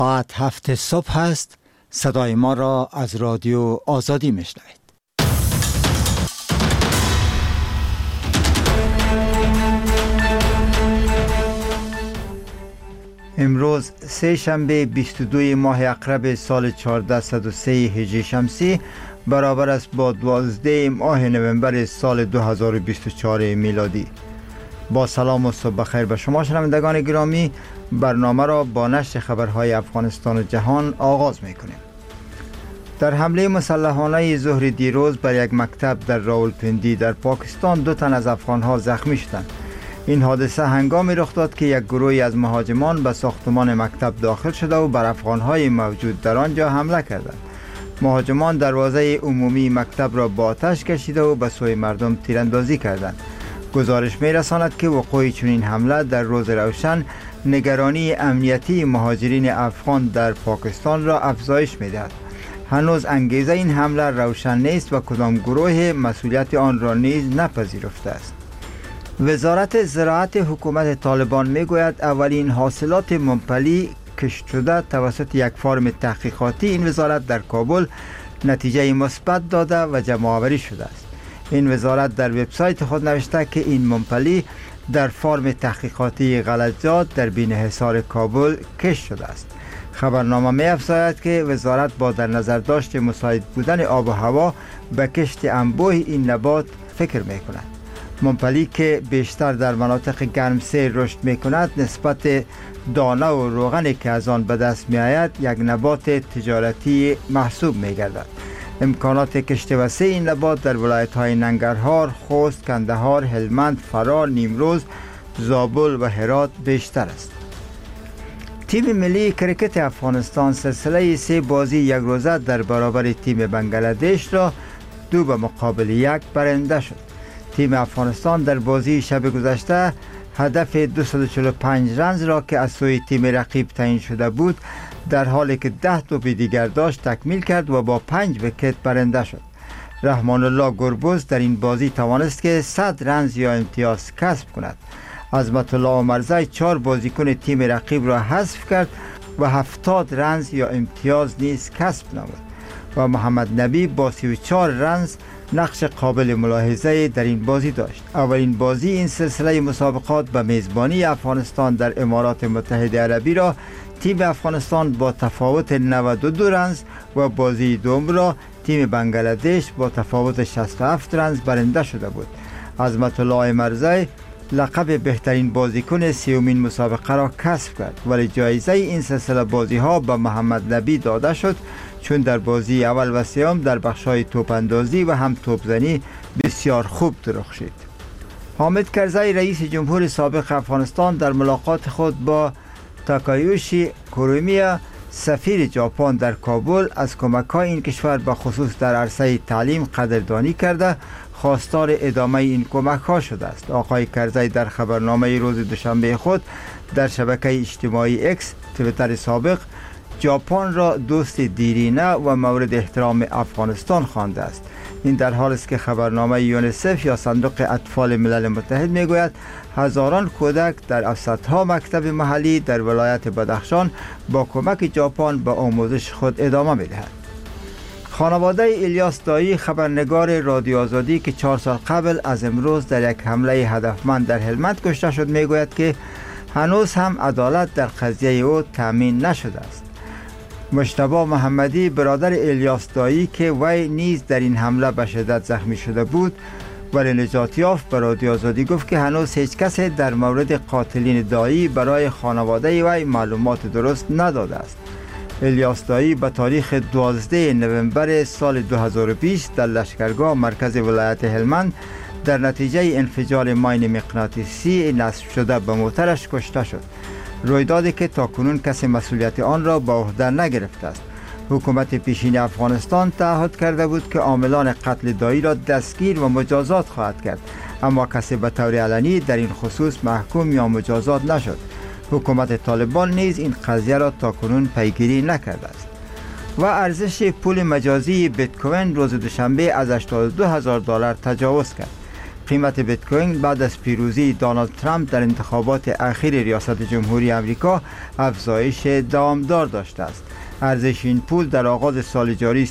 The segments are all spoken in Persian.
ساعت 7 صبح است. صدای ما را از رادیو آزادی میشنوید. امروز سه شنبه 22 ماه اقرب سال 1403 هجری شمسی برابر است با 12 ماه نوامبر سال 2024 میلادی. با سلام و صبح بخیر به شما شنوندگان گرامی، برنامه را با نشر خبرهای افغانستان و جهان آغاز میکنیم. در حمله مسلحانه ظهر دیروز بر یک مکتب در راولپندی در پاکستان 2 تن از افغانها زخمی شدند. این حادثه هنگامی رخ داد که یک گروهی از مهاجمان به ساختمان مکتب داخل شده و بر افغانهای موجود در آنجا حمله کردند. مهاجمان دروازه عمومی مکتب را با آتش کشیده و به سوی مردم تیراندازی کردند. گزارش می‌رساند که وقوع چنین حمله در روز روشن نگرانی امنیتی مهاجرین افغان در پاکستان را افزایش می‌دهد. هنوز انگیزه این حمله روشن نیست و کدام گروه مسئولیت آن را نیز نپذیرفته است. وزارت زراعت حکومت طالبان میگوید اولین حاصلات ممپلی کشت شده توسط یک فرم تحقیقاتی این وزارت در کابل نتیجه مثبت داده و جمع‌آوری شده است. این وزارت در وبسایت خود نوشته که این ممپلی در فرم تحقیقاتی غلطجات در بین‌حصار کابل کشت شده است. خبرنامه می‌افزاید که وزارت با در نظر داشت مساعد بودن آب و هوا به کشت انبوه این نبات فکر می‌کند. ممپلی که بیشتر در مناطق گرمسیر رشد می‌کند نسبت دانه و روغنی که از آن به دست می‌آید یک نبات تجارتی محسوب می‌گردد. امکانات کشت وسیع این نبات در ولایت‌های ننگرهار، خوست، کندهار، هلمند، فرا، نیمروز، زابل و هرات بیشتر است. تیم ملی کرکت افغانستان سلسله 3 بازی یک روزه در برابر تیم بنگلادش را 2-1 برنده شد. تیم افغانستان در بازی شب گذشته هدف 245 رنز را که از سوی تیم رقیب تعیین شده بود در حالی که 10 توپ دیگر داشت تکمیل کرد و با 5 ویکت برنده شد. رحمان الله گربز در این بازی توانست که 100 رنز یا امتیاز کسب کند. عظمت الله عمرزی 4 بازیکن تیم رقیب را حذف کرد و 70 رنز یا امتیاز نیز کسب نمود و محمد نبی با 34 رنز نقش قابل ملاحظه در این بازی داشت. اولین بازی این سلسله مسابقات به میزبانی افغانستان در امارات متحده عربی را تیم افغانستان با تفاوت 92 رنز و بازی دوم را تیم بنگلادش با تفاوت 67 رنز برنده شده بود. عظمت الله عمرزی لقب بهترین بازیکن 30مین مسابقه را کسب کرد، ولی جایزه این سلسله بازی ها به محمد نبی داده شد چون در بازی اول و سوم در بخش‌های توپ اندازی و هم توپزنی بسیار خوب درخشید. حامد کرزی رئیس جمهور سابق افغانستان در ملاقات خود با تاکایوشی کورومییا سفیر ژاپن در کابل از کمک‌های این کشور به خصوص در عرصه تعلیم قدردانی کرده خواستار ادامه این کمک‌ها شده است. آقای کرزی در خبرنامه روز دوشنبه خود در شبکه اجتماعی اکس توییتر سابق ژاپن را دوست دیرینه و مورد احترام افغانستان خوانده است. این در حالی است که خبرنامه یونیسف یا صندوق اطفال ملل متحد میگوید هزاران کودک در صدها مکتب محلی در ولایت بدخشان با کمک ژاپن به آموزش خود ادامه میدهد. خانواده الیاس دایی خبرنگار رادیو آزادی که 4 سال قبل از امروز در یک حمله هدفمند در هلمند کشته شد میگوید که هنوز هم عدالت در قضیه او تامین نشده است. مجتبی محمدی برادر الیاس دایی که وی نیز در این حمله به شدت زخمی شده بود ولی نجات یافت به رادیو آزادی گفت که هنوز هیچ کسی در مورد قاتلین دایی برای خانواده وی معلومات درست نداده است. الیاس دایی به تاریخ 12 نوامبر سال 2020 در لشکرگاه مرکز ولایت هلمند در نتیجه انفجار ماین مغناطیسی نصب شده به موترش کشته شد. رویدادی که تاکنون کسی مسئولیت آن را به عهده نگرفته است. حکومت پیشین افغانستان تعهد کرده بود که عاملان قتل دایی را دستگیر و مجازات خواهد کرد، اما کسی به طور علنی در این خصوص محکوم یا مجازات نشد. حکومت طالبان نیز این قضیه را تاکنون پیگیری نکرده است. و ارزش پول مجازی بیت کوین روز دوشنبه از $82,000 تجاوز کرد. قیمت بیت کوین بعد از پیروزی دونالد ترامپ در انتخابات اخیر ریاست جمهوری آمریکا افزایش دوامدار داشته است. ارزش این پول در آغاز سال جاری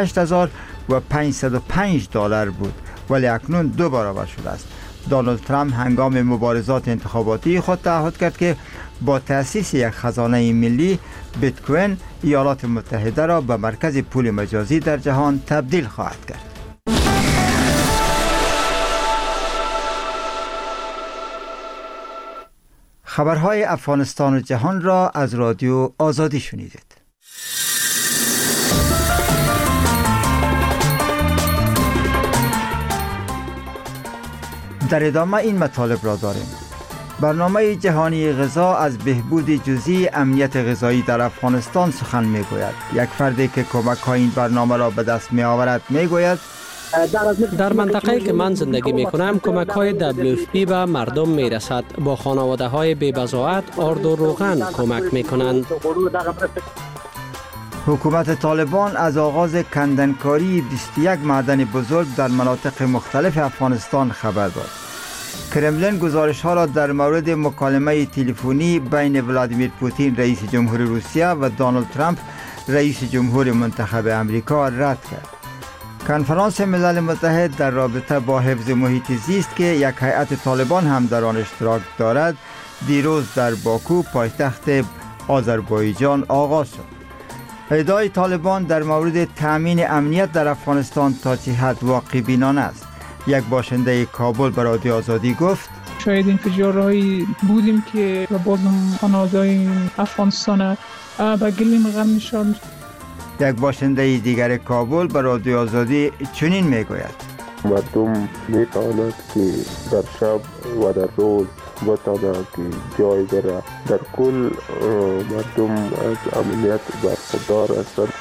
38,505 دلار بود ولی اکنون 2 برابر شده است. دونالد ترامپ هنگام مبارزات انتخاباتی خود تعهد کرد که با تأسیس یک خزانه ملی بیت کوین ایالات متحده را به مرکز پول مجازی در جهان تبدیل خواهد کرد. خبرهای افغانستان و جهان را از رادیو آزادی شنیدید. در ادامه این مطالب را داریم. برنامه جهانی غذا از بهبود جزئی امنیت غذایی در افغانستان سخن می‌گوید. یک فردی که کمک‌های این برنامه را به دست می‌آورد می‌گوید در منطقه‌ای که من زندگی می‌کنم کمک‌های WFP به مردم می‌رسد. با خانواده‌های بی‌بضاعت آرد و روغن کمک می‌کنند. حکومت طالبان از آغاز کندنکاری 21 معدن بزرگ در مناطق مختلف افغانستان خبر داد. کرملین گزارش‌ها را در مورد مکالمه تلفنی بین ولادیمیر پوتین رئیس جمهور روسیه و دونالد ترامپ رئیس جمهور منتخب امریکا رد کرد. کنفرانس ملل متحد در رابطه با حفظ محیط زیست که یک هیئت طالبان هم در آن اشتراک دارد دیروز در باکو پایتخت آذربایجان آغاز شد. ادعای طالبان در مورد تأمین امنیت در افغانستان تا چه حد واقع بینانه است. یک باشنده کابل به رادیو آزادی گفت شاید انفجارهایی بودیم که بازم خانواده‌های افغانستان به گلیم غم نشان. یک باشنده دیگر کابل به رادیو آزادی چنین میگوید مردم میتواند که در شب و در روز بتواند که جای بره. در کل مردم از امنیت برخوردار هستند.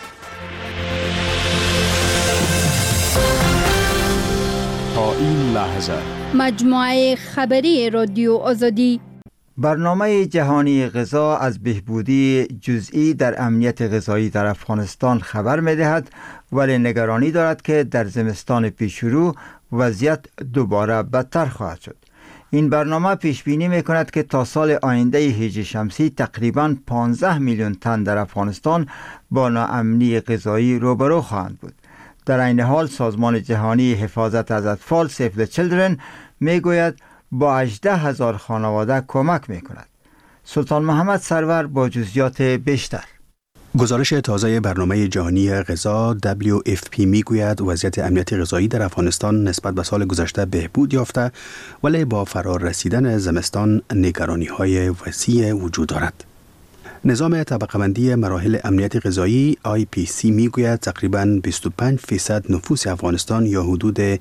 تا این لحظه مجموعه خبری رادیو آزادی. برنامه جهانی غذا از بهبودی جزئی در امنیت غذایی در افغانستان خبر می‌دهد ولی نگرانی دارد که در زمستان پیشرو وضعیت دوباره بدتر خواهد شد. این برنامه پیش بینی می‌کند که تا سال آینده هجری شمسی تقریباً 15 میلیون تن در افغانستان با ناامنی غذایی روبرو خواهند بود. در این حال سازمان جهانی حفاظت از اطفال Save the Children میگوید با 18,000 خانواده کمک میکند. سلطان محمد سرور با جزئیات بیشتر. گزارش تازه برنامه جهانی غذا WFP میگوید وضعیت امنیت غذایی در افغانستان نسبت به سال گذشته بهبود یافته ولی با فرار رسیدن زمستان نگرانی‌های وسیع وجود دارد. نظام طبقه‌بندی مراحل امنیت غذایی IPC میگوید تقریباً 25% نفوس افغانستان یا حدود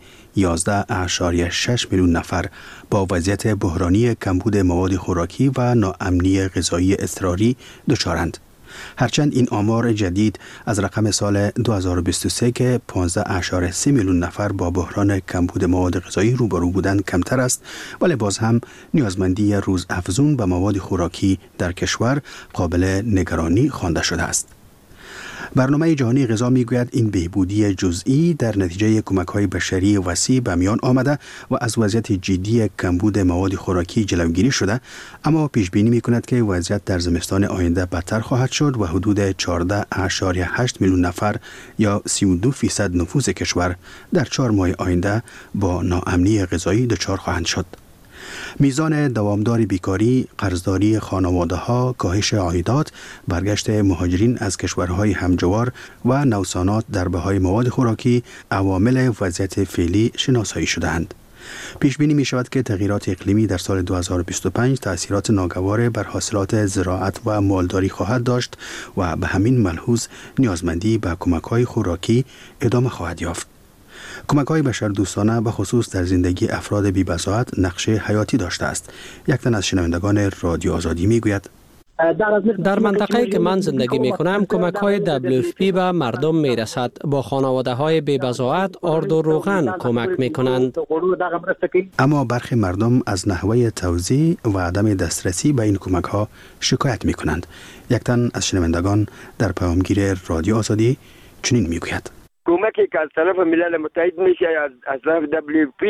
11.6 میلیون نفر با وضعیت بحرانی کمبود مواد خوراکی و ناامنی غذایی اضطراری دچارند. هرچند این آمار جدید از رقم سال 2023 که 15.3 میلیون نفر با بحران کمبود مواد غذایی روبرو بودند کمتر است، ولی باز هم نیازمندی روزافزون به مواد خوراکی در کشور قابل نگرانی خوانده شده است. برنامه جهانی غذا میگوید این بهبودی جزئی در نتیجه کمک‌های بشری وسیع به میان آمده و از وضعیت جدی کمبود مواد خوراکی جلوگیری شده، اما پیش بینی می‌کند که وضعیت در زمستان آینده بدتر خواهد شد و حدود 14.8 میلیون نفر یا 32% نفوس کشور در 4 ماه آینده با ناامنی غذایی دچار خواهند شد. میزان دوامدار بیکاری، قرضداری خانواده‌ها، کاهش عایدات، برگشت مهاجرین از کشورهای همجوار و نوسانات در بهای مواد خوراکی عوامل وضعیت فعلی شناسایی شده‌اند. پیش بینی می شود که تغییرات اقلیمی در سال 2025 تأثیرات ناگوار بر حاصلات زراعت و مالداری خواهد داشت و به همین ملحوظ نیازمندی به کمک‌های خوراکی ادامه خواهد یافت. کمک‌های بشردوستانه به خصوص در زندگی افراد بی‌بضاعت نقش حیاتی داشته است. یک تن از شنوندگان رادیو آزادی میگوید در منطقه‌ای که من زندگی می‌کنم کمک‌های WFP به مردم می‌رسد. با خانواده‌های بی‌بضاعت آرد و روغن کمک می‌کنند. اما برخی مردم از نحوه توزیع و عدم دسترسی به این کمک‌ها شکایت می‌کنند. یک تن از شنوندگان در پیامگیر رادیو آزادی چنین میگوید کمکی که از طرف ملل متحد میشه از طرف WFP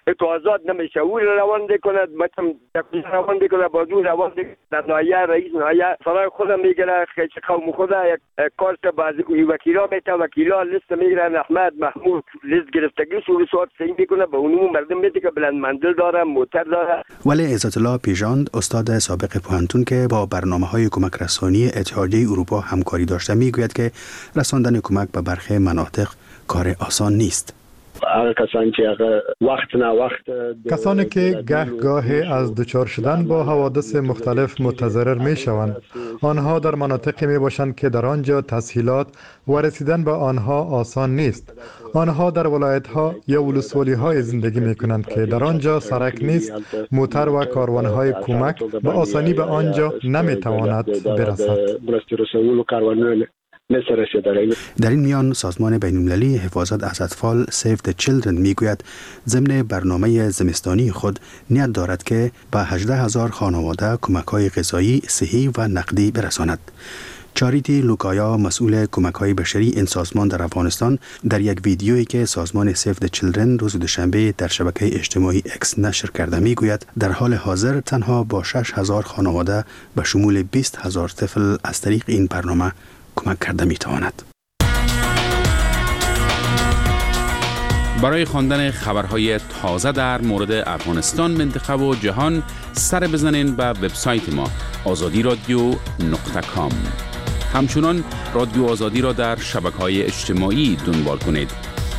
اعتراضات نمیشه او روان کند مثلا روان کنه بازو روان در نایه رئیس نایه سرای خودم میگیره خیلی قوم خدا یک کارت باز وکیلا میته وکیلا لیست میگیرن احمد محمود لیست گرفتگی سوال سین میکنه به اونم مردم میده که بلند منزل داره موتر داره. ولی عزت الله پیژاند استاد سابق پوهنتون که با برنامه‌های کمک رسانی اتحادیه اروپا همکاری داشته میگوید که رساندن کمک به برخی مناطق کار آسان نیست. کسانی که گاهی از دچار شدن با حوادث مختلف متضرر می شوند، آنها در مناطقی می باشند که در آنجا تسهیلات و رسیدن به آنها آسان نیست. آنها در ولایت ها یا ولسوالی های زندگی می کنند که در آنجا سرک نیست، موتر و کاروان های کمک به آسانی به آنجا نمی تواند برسد. در این میان سازمان بین‌المللی حفاظت از اطفال Save the Children میگوید ضمن برنامه زمستانی خود نیت دارد که به 18,000 خانواده کمک‌های غذایی، صحی و نقدی برساند. چاریتی لوکایا مسئول کمک‌های بشری این سازمان در افغانستان در یک ویدیویی که سازمان Save the Children روز دوشنبه در شبکه اجتماعی اکس نشر کرده میگوید در حال حاضر تنها با 6,000 خانواده به شمول 20,000 طفل از طریق این برنامه کمک کرده میتواند. برای خواندن خبرهای تازه در مورد افغانستان، منطقه و جهان سر بزنین به وبسایت ما azadiradio.com. همچنان رادیو آزادی را در شبکه‌های اجتماعی دنبال کنید.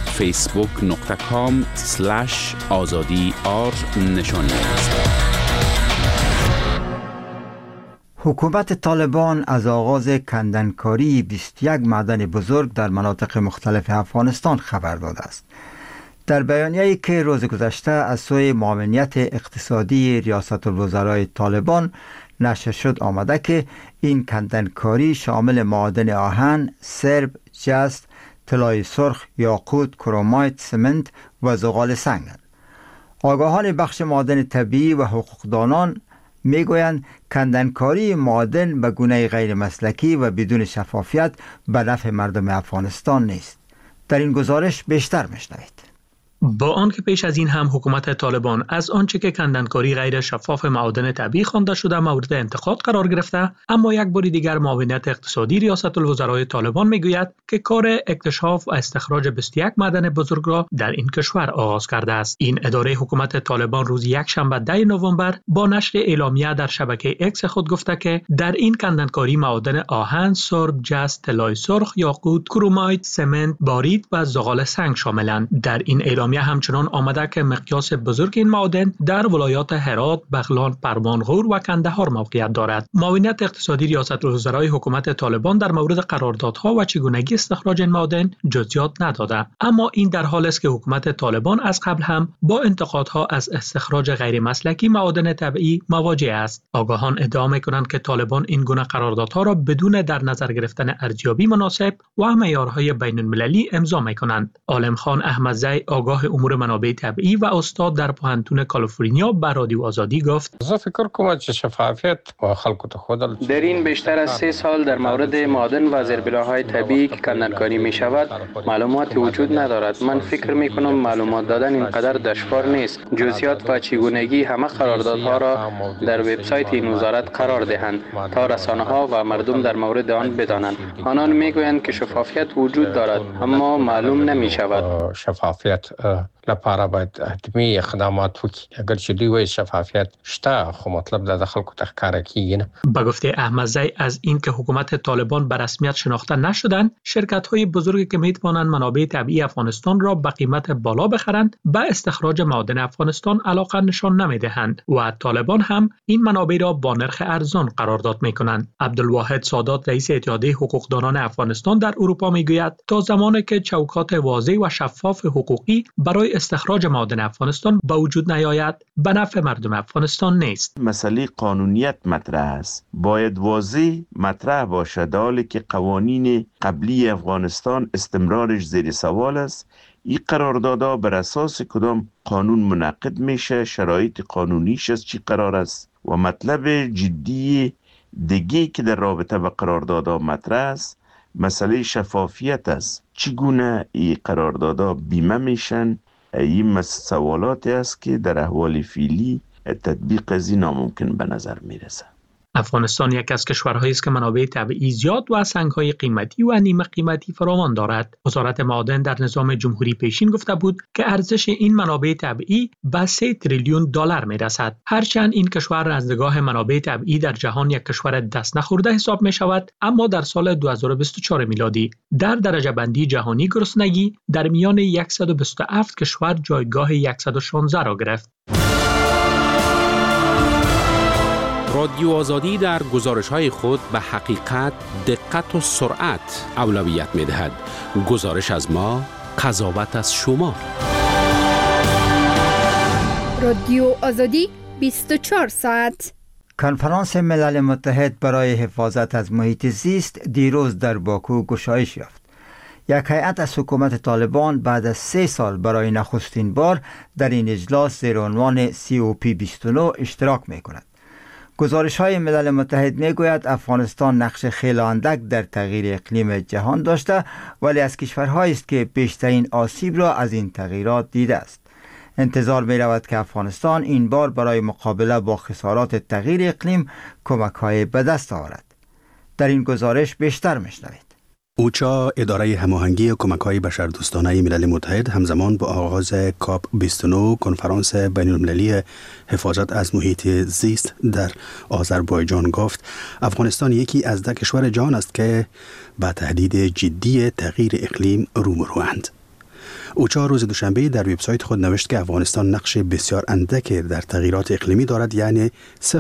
facebook.com/azadi_r نشانی است. حکومت طالبان از آغاز کندنکاری 21 معدن بزرگ در مناطق مختلف افغانستان خبر داده است. در بیانیه‌ای که روز گذشته از سوی معاونیت اقتصادی ریاست الوزرای طالبان نشر شد آمده که این کندنکاری شامل معادن آهن، سرب، جست، طلای سرخ، یاقوت، کرومایت، سمنت و زغال سنگ است. آگاهان بخش معادن طبیعی و حقوقدانان میگویند کندنکاری معادن به گونه غیر مسلکی و بدون شفافیت به نفع مردم افغانستان نیست. در این گزارش بیشتر میشنوید. با آنکه پیش از این هم حکومت طالبان از آنچه که کندنکاری غیر شفاف معادن طبیعی خوانده شده مورد انتقاد قرار گرفته، اما یک بار دیگر معاونیت اقتصادی ریاست الوزرای طالبان میگوید که کار اکتشاف و استخراج 21 معدن بزرگ را در این کشور آغاز کرده است. این اداره حکومت طالبان روز یکشنبه 10 نوامبر با نشر اعلامیه در شبکه اکس خود گفته که در این کندنکاری معادن آهن، سرب، جست، طلای سرخ، یاقوت، کرومایت، سمنت، بارید و زغال سنگ شاملند. در این اعلامیه همچنان آمده که مقیاس بزرگ این معادن در ولایات هرات، بغلان، پروان غور و کندهار موقعیت دارد. معاونیت اقتصادی ریاست الوزرای حکومت طالبان در مورد قراردادها و چگونگی استخراج این معادن جزئیات نداده، اما این در حالی است که حکومت طالبان از قبل هم با انتقادها از استخراج غیر مسلکی معادن طبیعی مواجه است. آگاهان ادعا می‌کنند که طالبان این گونه قراردادها را بدون در نظر گرفتن ارزیابی مناسب و معیارهای بین‌المللی امضا می‌کنند. عالم خان احمدزی آگاه امور منابع طبیعی و استاد در پوهنتون کالیفرنیا به رادیو آزادی گفت: فکر کنم که شفافیت و خلق خود در این بیشتر از 3 سال در مورد معادن و زیربناهای طبیعی که کندنکاری می شود معلومات وجود ندارد. من فکر می کنم معلومات دادن اینقدر دشوار نیست. جزئیات و چگونگی همه قراردادها را در وبسایت این وزارت قرار دهند تا رسانه‌ها و مردم در مورد آن بدانند. آنان میگویند که شفافیت وجود دارد اما معلوم نمی شود. شفافیت لپاره باید حتمی اقدامات وکړي. اگر چې دوی شفافیت شته خو مطلب د خلکو ته ښکاره کیږي نه. به گفته احمدزی از اینکه حکومت طالبان به رسمیت شناخته نشدند، شرکت‌های بزرگی که می‌توانند منابع طبیعی افغانستان را به قیمت بالا بخرند به استخراج معادن افغانستان علاقه نشان نمی‌دهند و طالبان هم این منابع را با نرخ ارزان قرارداد می‌کنند. عبدالواحد سادات رئیس اتحادیه حقوقدانان افغانستان در اروپا می‌گوید تا زمانی که چوکات واضح و شفاف حقوقی برای استخراج معادن افغانستان به وجود نیاید به نفع مردم افغانستان نیست. مسئله قانونیت مطرح است. باید واضح مطرح باشد، حالی که قوانین قبلی افغانستان استمرارش زیر سوال است. این قراردادها بر اساس کدام قانون منعقد میشه، شرایط قانونیش از چی قرار است و مطلب جدی دیگه که در رابطه با قراردادها مطرح است مسئله شفافیت است. چگونه این قراردادها بیمه میشن، این سوالاتی است که در احوال فعلی تطبیق از این ناممکن به نظر میرسه. افغانستان یک از کشورهایی است که منابع طبیعی زیاد و سنگ‌های قیمتی و نیمه قیمتی فراوان دارد. وزارت معادن در نظام جمهوری پیشین گفته بود که ارزش این منابع طبیعی به 3 تریلیون دلار میرسد. هرچند این کشور از نگاه منابع طبیعی در جهان یک کشور دست نخورده حساب می شود، اما در سال 2024 میلادی در درجه بندی جهانی گرسنگی در میان 127 کشور جایگاه 116 را گرفت. رادیو آزادی در گزارش‌های خود به حقیقت، دقت و سرعت اولویت می‌دهد. گزارش از ما، قضاوت از شما. رادیو آزادی 24 ساعت. کنفرانس ملل متحد برای حفاظت از محیط زیست دیروز در باکو گشایش یافت. یک هیئت از حکومت طالبان بعد از 3 سال برای نخستین بار در این اجلاس زیر عنوان COP29 اشتراک می‌کند. گزارش‌های ملل متحد می‌گوید افغانستان نقش خیلی اندک در تغییر اقلیم جهان داشته، ولی از کشورهایی است که بیشترین آسیب را از این تغییرات دیده است. انتظار می‌رود که افغانستان این بار برای مقابله با خسارات تغییر اقلیم کمک‌های به دست آورد. در این گزارش بیشتر می‌شنوید. اوچا، اداره هماهنگی کمک‌های بشردوستانه ملل متحد، همزمان با آغاز کاپ 29 کنفرانس بین‌المللی حفاظت از محیط زیست در آذربایجان گفت افغانستان یکی از 10 کشور جهان است که با تهدید جدی تغییر اقلیم روبروند. اوچا روز دوشنبه در وبسایت خود نوشت که افغانستان نقش بسیار اندک در تغییرات اقلیمی دارد، یعنی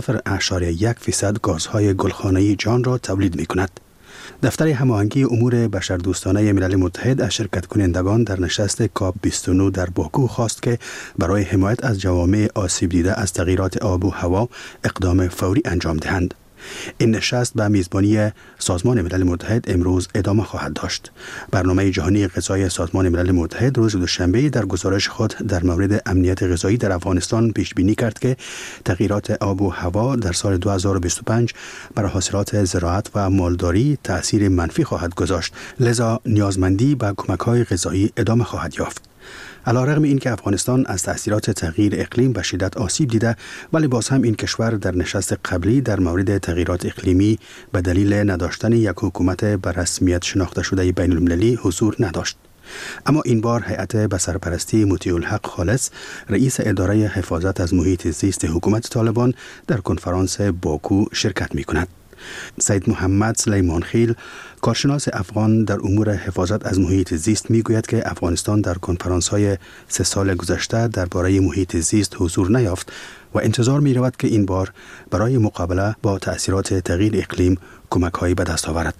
0.1% گازهای گلخانه‌ای جهان را تولید می‌کند. دفتر هماهنگی امور بشردوستانه ملل متحد از شرکت کنندگان در نشست کاپ 29 در باکو خواست که برای حمایت از جوامع آسیب دیده از تغییرات آب و هوا اقدام فوری انجام دهند. این نشست به میزبانی سازمان ملل متحد امروز ادامه خواهد داشت. برنامه جهانی غذایی سازمان ملل متحد روز دوشنبه در گزارش خود در مورد امنیت غذایی در افغانستان پیش بینی کرد که تغییرات آب و هوا در سال 2025 بر حاصلات زراعت و مالداری تأثیر منفی خواهد گذاشت، لذا نیازمندی به کمک‌های غذایی ادامه خواهد یافت. علیرغم اینکه افغانستان از تأثیرات تغییر اقلیم به شدت آسیب دیده، ولی باز هم این کشور در نشست قبلی در مورد تغییرات اقلیمی به دلیل نداشتن یک حکومت به رسمیت شناخته شده بین المللی حضور نداشت. اما این بار هیئت به سرپرستی مطیع الحق خالص، رئیس اداره حفاظت از محیط زیست حکومت طالبان، در کنفرانس باکو شرکت می کند. سید محمد سلیمان خیل، کارشناس افغان در امور حفاظت از محیط زیست، میگوید که افغانستان در کنفرانس‌های 3 سال گذشته درباره محیط زیست حضور نیافت و انتظار می‌رود که این بار برای مقابله با تأثیرات تغییر اقلیم کمک‌هایی به دست آورد.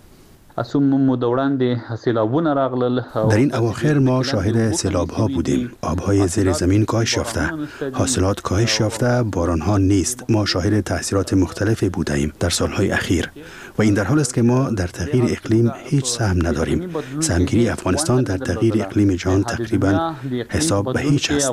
در این اواخر ما شاهد سیلاب‌ها بودیم. آب‌های زیر زمین کاهش یافته، حاصلات کاهش یافته، باران‌ها نیست. ما شاهد تأثیرات مختلفی بودیم در سال‌های اخیر و این در حال است که ما در تغییر اقلیم هیچ سهم نداریم. سهمگیری افغانستان در تغییر اقلیم جهان تقریباً حساب به هیچ است.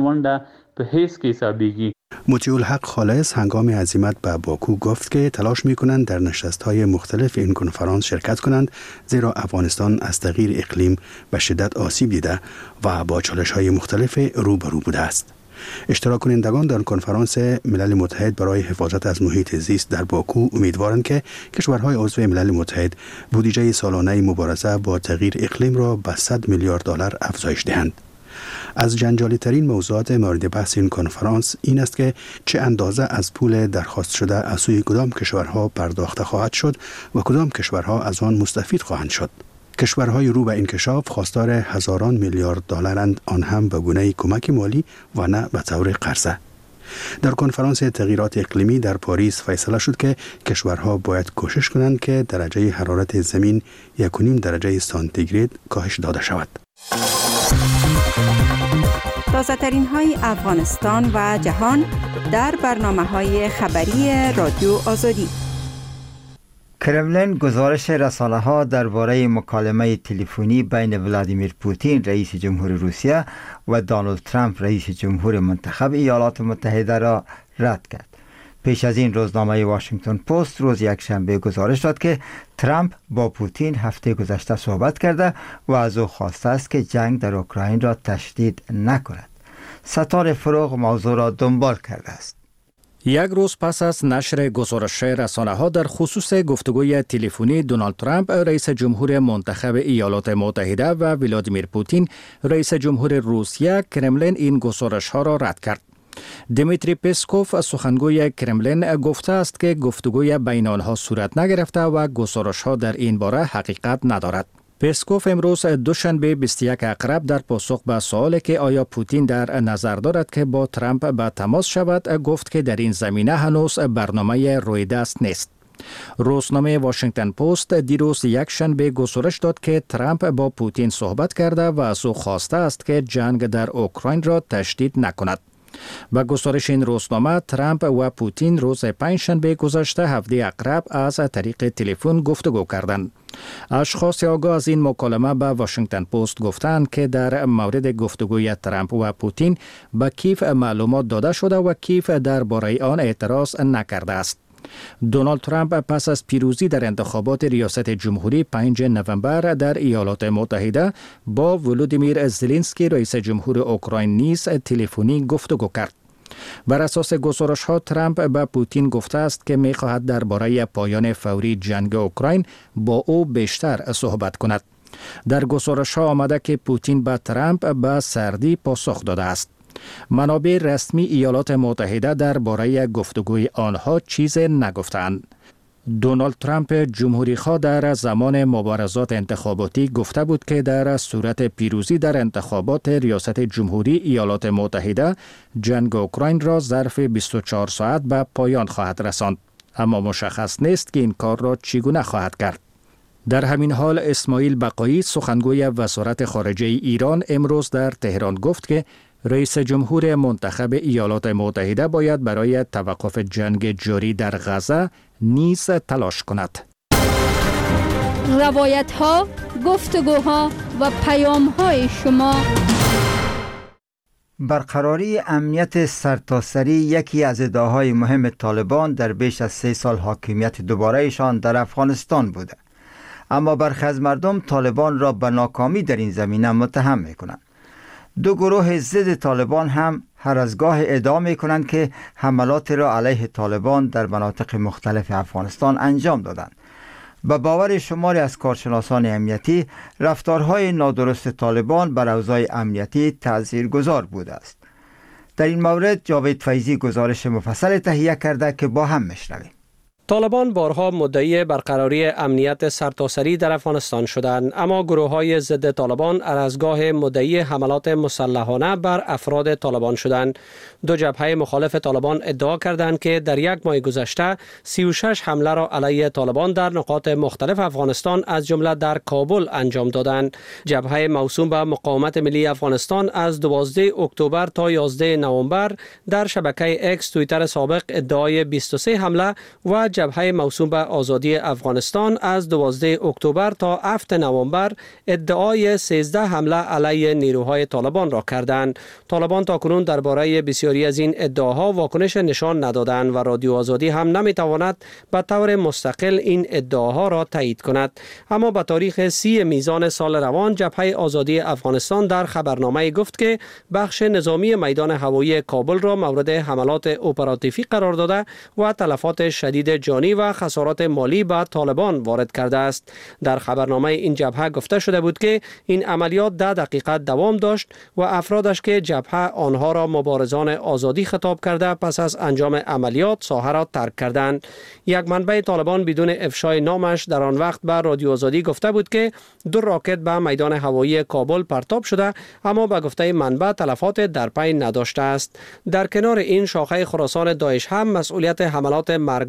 مطیع الحق خالص هنگام عزیمت به باکو گفت که تلاش می‌کنند در نشست‌های مختلف این کنفرانس شرکت کنند، زیرا افغانستان از تغییر اقلیم به شدت آسیب دیده و با چالش‌های مختلف روبرو بوده است. اشتراک کنندگان در کنفرانس ملل متحد برای حفاظت از محیط زیست در باکو امیدوارند که کشورهای عضو ملل متحد بودجه سالانه مبارزه با تغییر اقلیم را به 100 میلیارد دلار افزایش دهند. از جنجالی ترین موضوعات مورد بحث این کنفرانس این است که چه اندازه از پول درخواست شده از سوی کدام کشورها پرداخته خواهد شد و کدام کشورها از آن مستفید خواهند شد. کشورهای رو به انکشاف خواستار هزاران میلیارد دلارند، آن هم به گونه کمک مالی و نه به طور قرضه. در کنفرانس تغییرات اقلیمی در پاریس فیصله شد که کشورها باید کوشش کنند که درجه حرارت زمین 1.5 درجه سانتیگراد کاهش داده شود. تازه ترین های افغانستان و جهان در برنامه‌های خبری رادیو آزادی. کرملین گزارش رسانه‌ها درباره مکالمه تلفنی بین ولادیمیر پوتین رئیس جمهور روسیه و دونالد ترامپ رئیس جمهور منتخب ایالات متحده را رد کرد. پیش از این روزنامه واشنگتن پست روز یکشنبه گزارش داد که ترامپ با پوتین هفته گذشته صحبت کرده و از او خواسته است که جنگ در اوکراین را تشدید نکند. ستار فروغ موضوع را دنبال کرده است. یک روز پس از نشر گزارش رسانه‌ها در خصوص گفتگوی تلفنی دونالد ترامپ رئیس جمهور منتخب ایالات متحده و ولادیمیر پوتین رئیس جمهور روسیه، کرملین این گزارش‌ها را رد کرد. دیمیتری پسکوف سخنگوی کرملین گفته است که گفتگوی بین آنها صورت نگرفته و گزارش‌ها در این باره حقیقت ندارد. پسکوف امروز دوشنبه 21 اکتبر در پاسخ به سوالی که آیا پوتین در نظر دارد که با ترامپ به تماس شود گفت که در این زمینه هنوز برنامه روی دست نیست. روزنامه واشنگتن پست دیروز یکشنبه گزارش داد که ترامپ با پوتین صحبت کرده و از او خواسته است که جنگ در اوکراین را تشدید نکند. با گزارش این روزنامه، ترامپ و پوتین روز پنجشنبه گذشته 17 اکتبر از طریق تلفن گفتگو کردند. اشخاص آگاه از این مکالمه به واشنگتن پست گفتند که در مورد گفتگوی ترامپ و پوتین به کیف معلومات داده شده و کیف درباره آن اعتراض نکرده است. دونالد ترامپ پس از پیروزی در انتخابات ریاست جمهوری 5 نوامبر در ایالات متحده با ولودیمیر زلنسکی رئیس جمهور اوکراین نیز تلفنی گفتگو کرد. بر اساس گزارش‌ها ترامپ به پوتین گفته است که می‌خواهد درباره پایان فوری جنگ اوکراین با او بیشتر صحبت کند. در گزارش‌ها آمده که پوتین به ترامپ به سردی پاسخ داده است. منابع رسمی ایالات متحده درباره گفتگوی آنها چیز نگفتند. دونالد ترامپ جمهوری‌خواه در زمان مبارزات انتخاباتی گفته بود که در صورت پیروزی در انتخابات ریاست جمهوری ایالات متحده جنگ اوکراین را ظرف 24 ساعت به پایان خواهد رساند، اما مشخص نیست که این کار را چگونه خواهد کرد. در همین حال اسماعیل بقایی سخنگوی وزارت خارجه ایران امروز در تهران گفت که رئیس جمهور منتخب ایالات متحده باید برای توقف جنگ جاری در غزه نیز تلاش کند. روایت ها، گفتگوها و پیام های شما. برقراری امنیت سرتاسری یکی از ادعاهای مهم طالبان در بیش از 3 سال حاکمیت دوباره‌شان در افغانستان بوده. اما برخی از مردم طالبان را به ناکامی در این زمینه متهم می‌کنند. دو گروه ضد طالبان هم هر از گاه ادعا می‌کنند که حملات را علیه طالبان در مناطق مختلف افغانستان انجام دادند. به باور شماری از کارشناسان امنیتی، رفتارهای نادرست طالبان بر اوضاع امنیتی تاثیرگذار بوده است. در این مورد جاوید فیضی گزارش مفصل تهیه کرده که با هم میشنویم. طالبان بارها مدعی برقراری امنیت سرتاسری در افغانستان شدند، اما گروه‌های ضد طالبان هر از گاه مدعی حملات مسلحانه بر افراد طالبان شدند. دو جبهه مخالف طالبان ادعا کردند که در یک ماه گذشته 36 حمله را علیه طالبان در نقاط مختلف افغانستان از جمله در کابل انجام دادند. جبهه موسوم به مقاومت ملی افغانستان از 12 اکتبر تا 11 نوامبر در شبکه اکس توییتر سابق ادعای 23 حمله و جبهه موسوم به آزادی افغانستان از 12 اکتبر تا 7 نوامبر ادعای 13 حمله علیه نیروهای طالبان را کردند. طالبان تاکنون درباره بسیاری از این ادعاها واکنش نشان ندادند و رادیو آزادی هم نمیتواند به طور مستقل این ادعاها را تایید کند. اما به تاریخ 30 میزان سال روان جبهه آزادی افغانستان در خبرنامه گفت که بخش نظامی میدان هوایی کابل را مورد حملات اپراتیوی قرار داده و تلفات شدید جانی و خسارات مالی به طالبان وارد کرده است. در خبرنامه این جبهه گفته شده بود که این عملیات 10 دقیقه دوام داشت و افرادش که جبهه آنها را مبارزان آزادی خطاب کرده پس از انجام عملیات ساحه را ترک کردند. یک منبع طالبان بدون افشای نامش در آن وقت به رادیو آزادی گفته بود که 2 راکت به میدان هوایی کابل پرتاب شده، اما به گفته منبع تلفات در پی نداشته است. در کنار این شاخه خراسان داعش هم مسئولیت حملات مرگبار را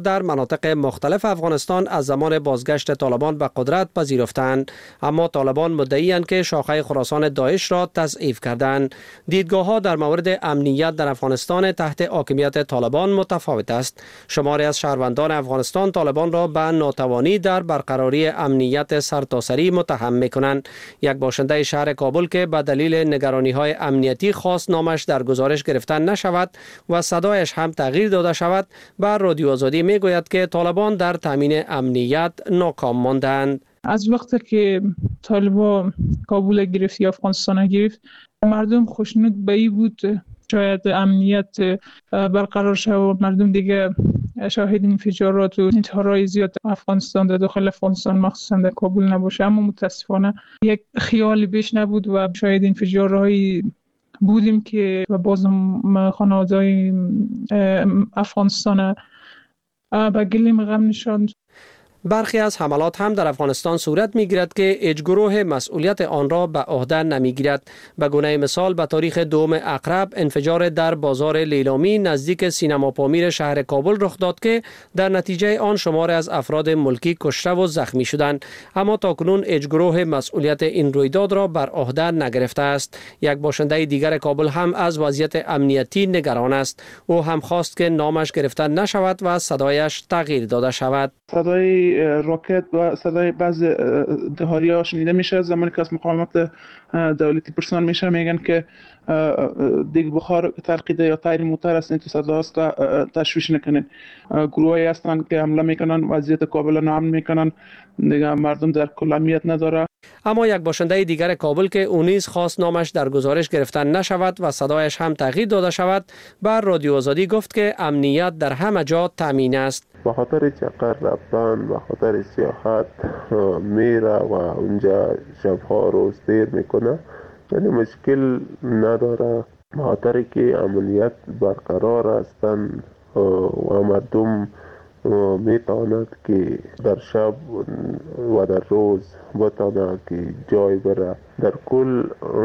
در مناطق مختلف افغانستان از زمان بازگشت طالبان به قدرت پذیرفتند، اما طالبان مدعی‌اند که شاخه خراسان داعش را تضعیف کردند. دیدگاه‌ها در مورد امنیت در افغانستان تحت حاکمیت طالبان متفاوت است. شماری از شهروندان افغانستان طالبان را به ناتوانی در برقراری امنیت سرتاسری متهم می‌کنند. یک باشنده شهر کابل که به دلیل نگرانی‌های امنیتی خواست نامش در گزارش گرفته نشود و صدایش هم تغییر داده شود، بر رادیو آزادی میگوید که طالبان در تامین امنیت ناکام ماندند. از وقتی که طالبان کابل گرفت یا افغانستان گرفت، مردم خوشنود به این بود شاید امنیت برقرار شد و مردم دیگه شاهد انفجارات و انتحارهای زیاد افغانستان در داخل افغانستان مخصوصا در کابل نباشه، اما متاسفانه یک خیالی بیش نبود و شاید انفجارهای بودیم که باز خانواده‌های افغانستان به گلیم غم نشاند. برخی از حملات هم در افغانستان صورت می‌گیرد که هیچ گروه مسئولیت آن را به عهده نمی‌گیرد. به گونه مثال به تاریخ 2 اقرب انفجار در بازار لیلامی نزدیک سینما پامیر شهر کابل رخ داد که در نتیجه آن شمار از افراد ملکی کشته و زخمی شدند، اما تاکنون هیچ گروه مسئولیت این رویداد را بر عهده نگرفته است. یک باشنده دیگر کابل هم از وضعیت امنیتی نگران است. او هم خواست که نامش گرفته نشود و صدایش تغییر داده شود. صدای راکت و صدای بعض انتحاری‌ها شنیده میشه. زمانی که از مقامات دولتی پرسان میشه میگن که دیگه بخار تلقیده یا تایر موتر است، این تو صدا است، تشویش نکنین. گروهی هستن که حمله میکنن، وضعیت کابل نام میکنن، دیگه مردم در کل امنیت نداره. اما یک باشنده دیگر کابل که او نیز خواست نامش در گزارش گرفتن نشود و صدایش هم تغییر داده شود، بر رادیو آزادی گفت که امنیت در همه جا تامین است. به خاطر چقدر رفتن، به خاطر سیاحت میره و اونجا شبها روز دیر میکنه، یعنی مشکل نداره. به خاطر که امنیت برقرار هستند و مردم میتواند که در شب و در روز بتواند که جای بره. در کل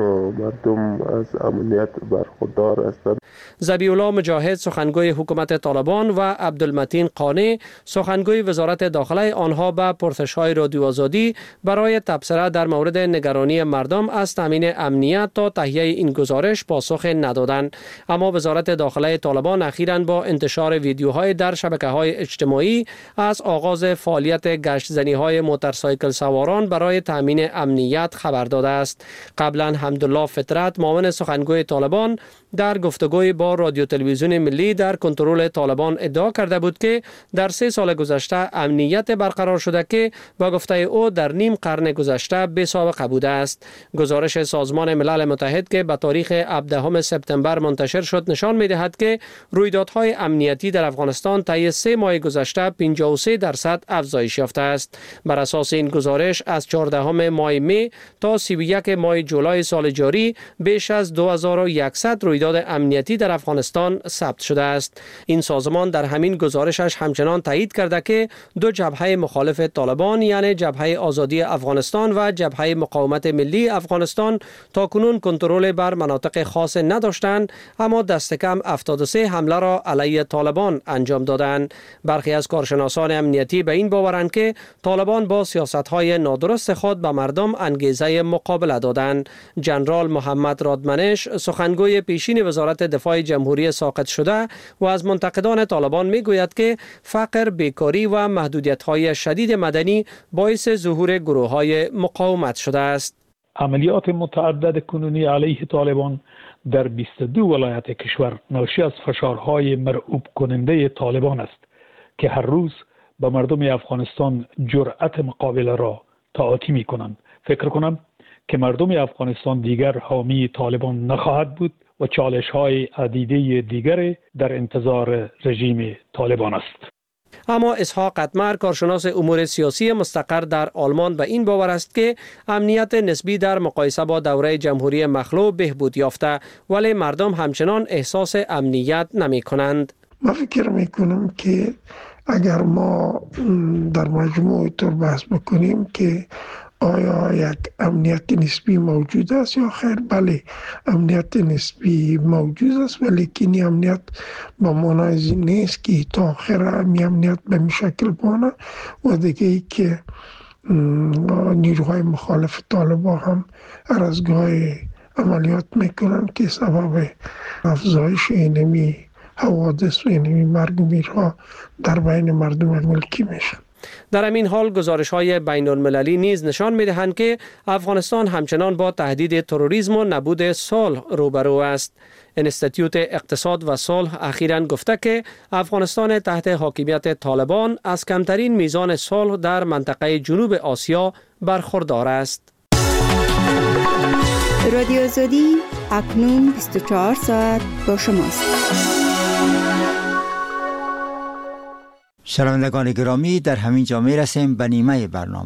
مردم از امنیت برخوردار هستند. ذبیح‌الله مجاهد سخنگوی حکومت طالبان و عبدالمتین قانع سخنگوی وزارت داخله آنها به پرسش‌های رادیو آزادی برای تبصره در مورد نگرانی مردم از تامین امنیت تا تهیه این گزارش پاسخ ندادند. اما وزارت داخله طالبان اخیراً با انتشار ویدیوهای در شبکه‌های اجتماعی از آغاز فعالیت گشت‌زنی‌های موتورسایکل سواران برای تامین امنیت خبر داده است. قبلا حمدالله فطرت معاون سخنگوی طالبان در گفتگوی با رادیو تلویزیون ملی در کنترل طالبان ادعا کرده بود که در 3 سال گذشته امنیت برقرار شده که با گفته او در نیم قرن گذشته بی سابقه بوده است. گزارش سازمان ملل متحد که به تاریخ 17 سپتامبر منتشر شد نشان می‌دهد که رویدادهای امنیتی در افغانستان طی 3 ماه گذشته 53% افزایش یافته است. بر اساس این گزارش از 14 ماه می تا 31 ماه جولای سال جاری بیش از 2100 رویداد امنیتی در افغانستان ثبت شده است. این سازمان در همین گزارشش همچنان تایید کرده که 2 جبهه مخالف طالبان یعنی جبهه آزادی افغانستان و جبهه مقاومت ملی افغانستان تاکنون کنترل بر مناطق خاص نداشتند، اما دست کم 73 حمله را علیه طالبان انجام دادند. برخی از کارشناسان امنیتی به این باورند که طالبان با سیاست‌های نادرست خود به مردم انگیزه مقابله دادند. جنرال محمد رادمنش سخنگوی پیشین وزارت دفاع جمهوری ساقط شده و از منتقدان طالبان میگوید که فقر، بیکاری و محدودیت‌های شدید مدنی باعث ظهور گروه‌های مقاومت شده است. عملیات متعدد کنونی علیه طالبان در 22 ولایت کشور ناشی از فشارهای مرعوب کننده طالبان است که هر روز به مردم افغانستان جرأت مقابله را تعاطی می کنند. فکر کنم که مردم افغانستان دیگر حامی طالبان نخواهد بود و چالش‌های عدیده دیگر در انتظار رژیم طالبان است. اما اسحاق اتمر کارشناس امور سیاسی مستقر در آلمان به این باور است که امنیت نسبی در مقایسه با دوره جمهوری مخلوع بهبود یافته، ولی مردم همچنان احساس امنیت نمی کنند. من فکر می کنم که اگر ما در مجموع طور بحث بکنیم که آیا یک امنیت نسبی موجود است یا خیر؟ بله، امنیت نسبی موجود است، ولی این امنیت به معنای نیست که تا آخر امنیت به این شکل بانه. و دیگه ای که نیروهای مخالف طالبان هم هر از گاهی عملیات میکنن که سبب افزایش اینمی حوادث و اینمی مرگ و میرها در بین مردم ملکی میشن. در همین حال گزارش‌های بین‌المللی نیز نشان می‌دهند که افغانستان همچنان با تهدید تروریسم و نبود صلح روبرو است. انستیتوت اقتصاد و صلح اخیراً گفته که افغانستان تحت حاکمیت طالبان از کمترین میزان صلح در منطقه جنوب آسیا برخوردار است. رادیو آزادی اکنون 24 ساعت با شماست. شنوندگان گرامی، در همین جا می رسیم به نیمه برنامه.